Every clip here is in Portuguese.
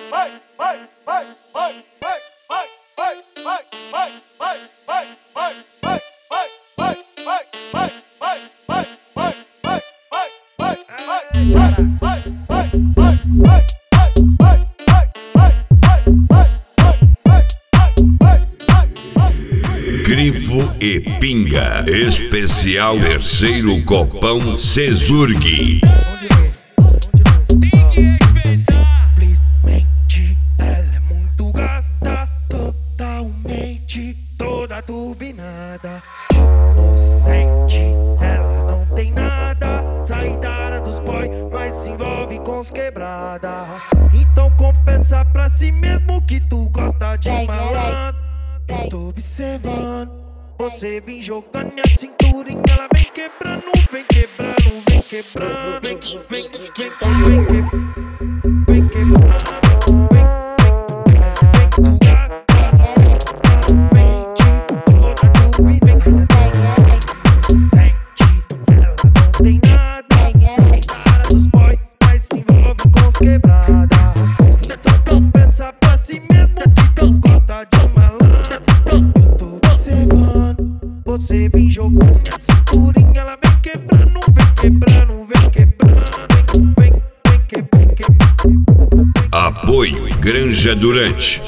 Grifo e Pinga, especial terceiro copão Cesurg. Simplesmente ela é muito gata, totalmente toda turbinada. Inocente, ela não tem nada, sai da área dos boys, mas se envolve com os quebrada. Então confessa pra si mesmo que tu gosta de malandro. Eu tô observando, você vem jogando minha cinturinha, ela vem quebrando, vem quebrando, vem quebrando, vem quebrando, vem quebrando. Você vem jogando minha cinturinha, ela vem quebrando, vem quebrando, vem quebrando, vem quebrando. Apoio Granja Durante.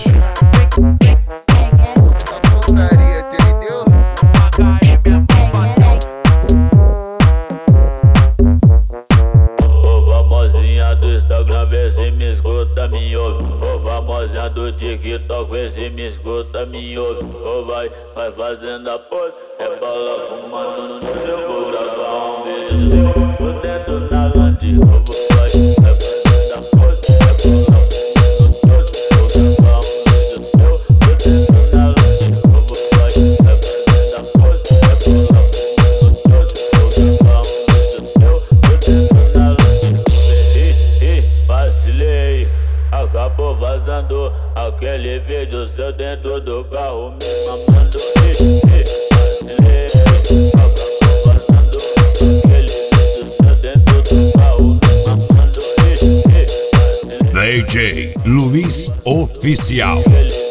Ô famosinha do Instagram, vê se me escuta, me ouve. Ô famosinha do TikTok, vê se me escuta, me ouve. Ô vai fazendo a pose, rebola fumando no eu vou gravar um vídeo seu. Tô dentro na grande, ô vai fazendo a pose, rebola fumando no eu vou gravar um vídeo seu. Tô dentro na grande, ô vai fazendo a pose, rebola fumando no eu vou gravar um vídeo seu. Tô dentro na grande, vacilei, acabou vazando aquele vídeo seu dentro do carro me mamando. DJ Luiz Oficial.